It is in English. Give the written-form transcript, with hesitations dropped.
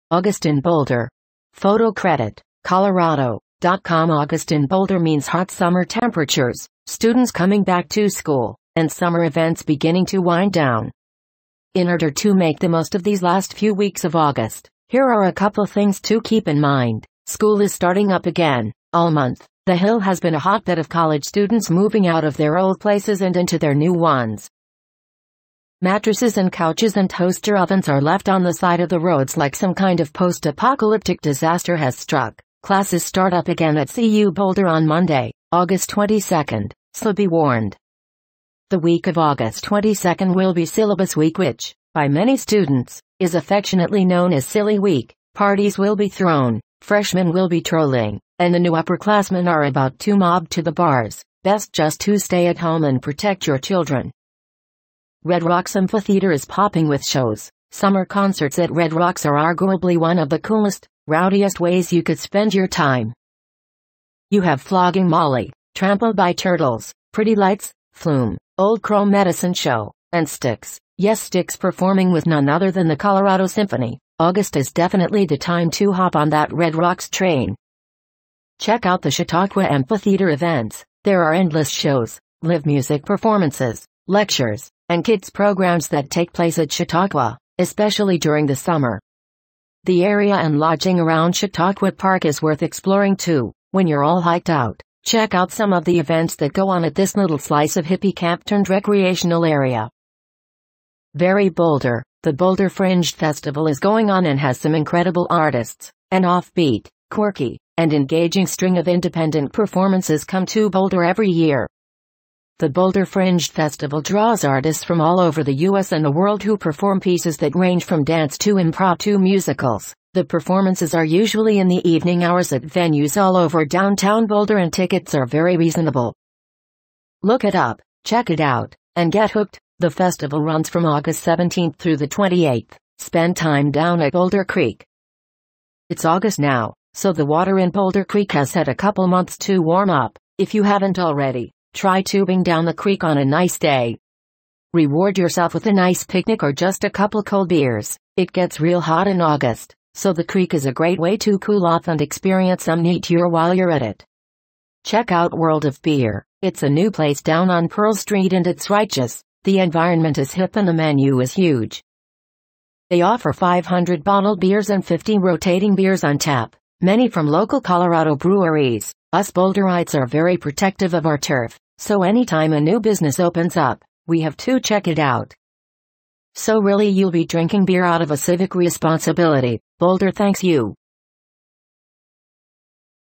August in Boulder. Photo credit, Colorado.com. August in Boulder means hot summer temperatures, students coming back to school, and summer events beginning to wind down. In order to make the most of these last few weeks of August, here are a couple things to keep in mind. School is starting up again. All month, the Hill has been a hotbed of college students moving out of their old places and into their new ones. Mattresses and couches and toaster ovens are left on the side of the roads like some kind of post-apocalyptic disaster has struck. Classes start up again at CU Boulder on Monday, August 22nd, so be warned. The week of August 22nd will be syllabus week, which, by many students, is affectionately known as Silly Week. Parties will be thrown, freshmen will be trolling, and the new upperclassmen are about to mob to the bars. Best just to stay at home and protect your children. Red Rocks Amphitheater is popping with shows. Summer concerts at Red Rocks are arguably one of the coolest, rowdiest ways you could spend your time. You have Flogging Molly, Trampled by Turtles, Pretty Lights, Flume, Old Crow Medicine Show, and Styx. Yes, Styx performing with none other than the Colorado Symphony. August is definitely the time to hop on that Red Rocks train. Check out the Chautauqua Amphitheater events. There are endless shows, live music performances, lectures, and kids programs that take place at Chautauqua, especially during the summer. The area and lodging around Chautauqua Park is worth exploring too. When you're all hiked out, check out some of the events that go on at this little slice of hippie camp turned recreational area. Very Boulder. The Boulder Fringe Festival is going on and has some incredible artists. An offbeat, quirky, and engaging string of independent performances come to Boulder every year. The Boulder Fringe Festival draws artists from all over the U.S. and the world who perform pieces that range from dance to improv to musicals. The performances are usually in the evening hours at venues all over downtown Boulder and tickets are very reasonable. Look it up, check it out, and get hooked. The festival runs from August 17th through the 28th. Spend time down at Boulder Creek. It's August now, so the water in Boulder Creek has had a couple months to warm up. If you haven't already, try tubing down the creek on a nice day. Reward yourself with a nice picnic or just a couple cold beers. It gets real hot in August, so the creek is a great way to cool off and experience some neat tour while you're at it. Check out World of Beer. It's a new place down on Pearl Street and it's righteous. The environment is hip and the menu is huge. They offer 500 bottled beers and 50 rotating beers on tap, many from local Colorado breweries. Us Boulderites are very protective of our turf, so anytime a new business opens up, we have to check it out. So really you'll be drinking beer out of a civic responsibility. Boulder thanks you.